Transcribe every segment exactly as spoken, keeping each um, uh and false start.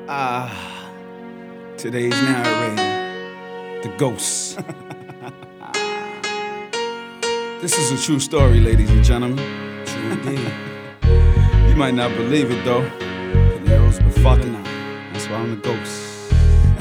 Ah, today's narrator, the ghost. This is a true story, ladies and gentlemen. True indeed. You might not believe it though. Canero's been fucking up. That's why I'm the ghost.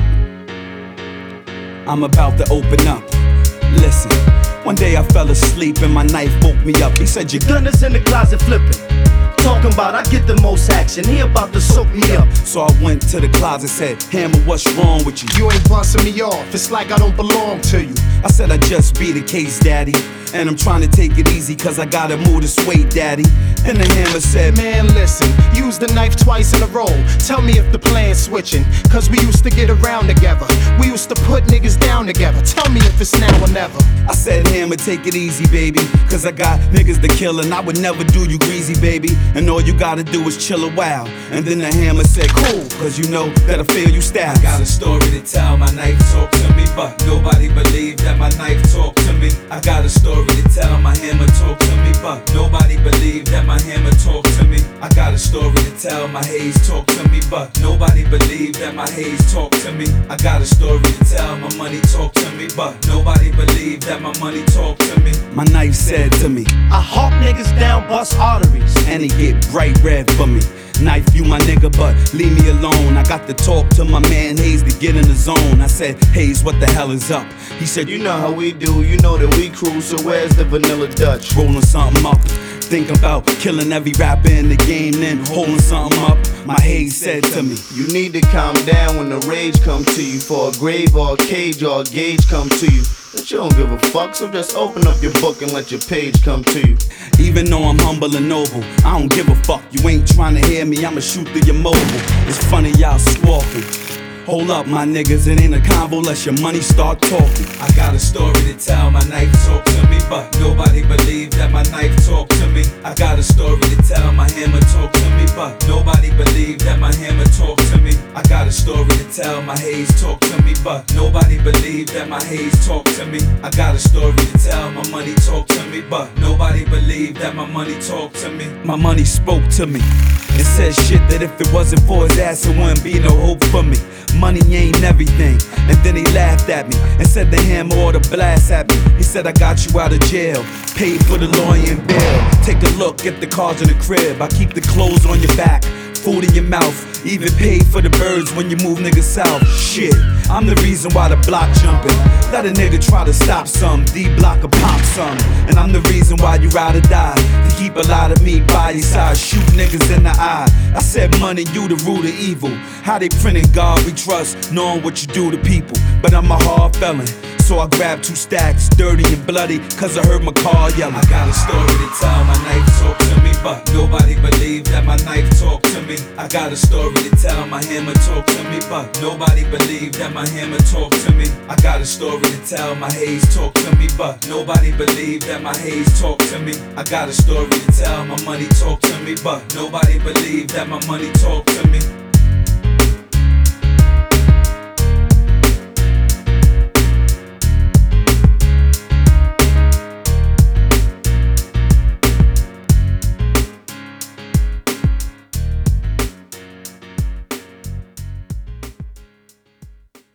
I'm about to open up. Listen, one day I fell asleep and my knife woke me up. He said, your gun is in the closet flipping. Talking about I get the most action, he about to soak me up. So I went to the closet, said, Hammer, what's wrong with you? You ain't busting me off, it's like I don't belong to you. I said I just beat a case, daddy, and I'm trying to take it easy cause I gotta move this weight, daddy. Then the Hammer said, man listen, use the knife twice in a row. Tell me if the plan's switching, cause we used to get around together. We used to put niggas down together. Tell me if it's now or never. I said, Hammer, take it easy, baby, cause I got niggas to kill and I would never do you greasy, baby. And all you gotta do is chill a while. And then the Hammer said, cool, cause you know that I feel you style. I got a story to tell, my knife talk to me, but nobody believed that my knife talk to me. I got a story to tell, my Hammer talk to me, but nobody believed that my Hammer talk to me. I got a story to tell, my haze talk to me, but nobody believed that my haze talk to me. I got a story to tell, my money talk to me, but nobody believed that my money talk to me. My knife said to me, I hawk niggas down, bust arteries, and he get bright red for me. Knife you my nigga, but leave me alone. I got to talk to my man Hayes to get in the zone. I said, Hayes, what the hell is up? He said, you know how we do, you know that we cruise, so where's the vanilla Dutch? Rolling something up, thinking about killing every rapper in the game, then holding something up. My Hayes said to me, you need to calm down when the rage come to you. For a grave or a cage or a gauge come to you. But you don't give a fuck, so just open up your book and let your page come to you. Even though I'm humble and noble, I don't give a fuck. You ain't trying to hear me, I'ma shoot through your mobile. It's funny y'all squawking. Hold up, my niggas, it ain't a convo unless your money start talking. I got a story to tell, my knife talk to me, but nobody believed that my knife talk to me. I got a story to tell, my Hammer talk to me, but nobody believed that my Hammer talk to me. I got a story to tell, my haze talk to me, but nobody believed that my haze talk to me. I got a story to tell, my money talk to me, but nobody believed that my money talk to me. My money spoke to me. It said shit that if it wasn't for his ass, it wouldn't be no hope for me. Money ain't everything. And then he laughed at me and said the Hammer ought to blast at me. He said I got you out of jail, paid for the lawyer and bail. Take a look at the cars in the crib. I keep the clothes on your back, food in your mouth, even paid for the birds when you move niggas south. Shit, I'm the reason why the block jumping. Let a nigga try to stop some, D-block or pop some. And I'm the reason why you ride or die, to keep a lot of me by your side, shoot niggas in the eye. I said money, you the root of evil. How they printing God we trust, knowing what you do to people. But I'm a hard felon, so I grabbed two stacks, dirty and bloody, cause I heard my car yelling. I got a story to tell, my knife talk to me, but nobody believed that my knife talk to me. I got a story to tell, my Hammer talk to me, but nobody believed that my Hammer talk to me. I got a story to tell, my haze talk to me, but nobody believed that my haze talk to me. I got a story to tell, my money talk to me, but nobody believed that my money talk to me.